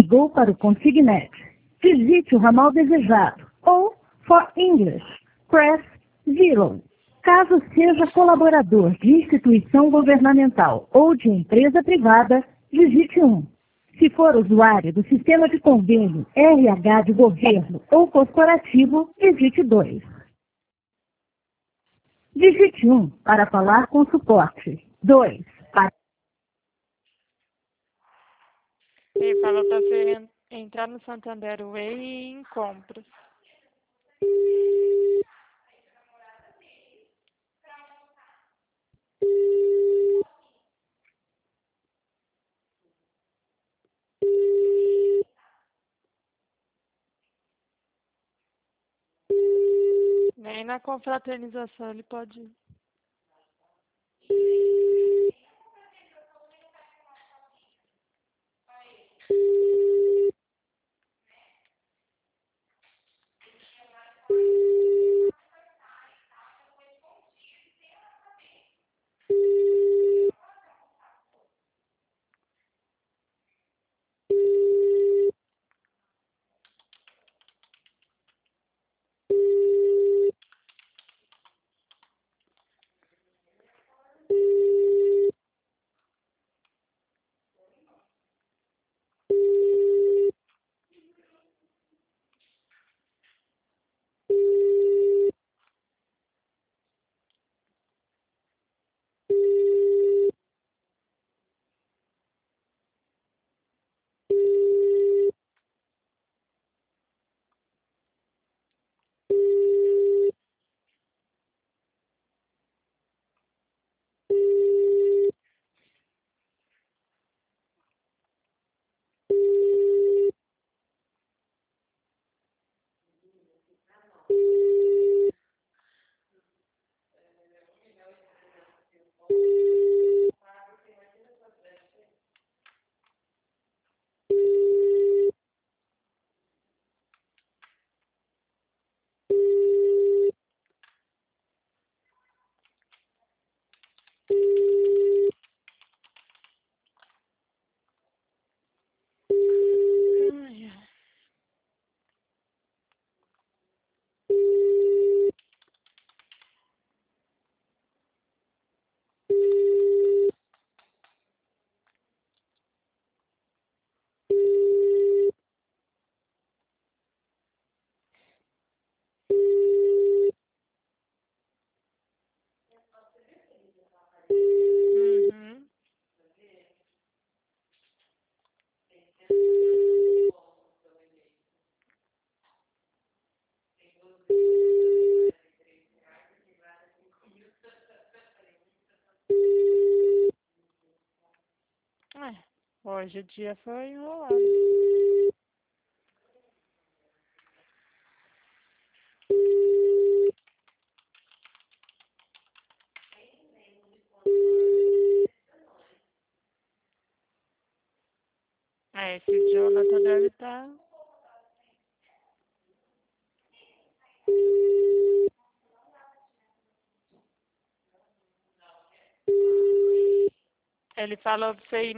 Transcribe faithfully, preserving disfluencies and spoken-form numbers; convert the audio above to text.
ligou para o Consignet. Digite o ramal desejado ou, for English, press zero. Caso seja colaborador de instituição governamental ou de empresa privada, digite um. Se for usuário do sistema de convênio R H de governo ou corporativo, digite dois. Digite um para falar com suporte. dois para... Ele falou para você entrar no Santander Way e em compras. Nem na confraternização ele pode ir. Uhum. É, hoje o dia foi enrolado. É, esse Jonathan deve estar. Ele falou pra você ir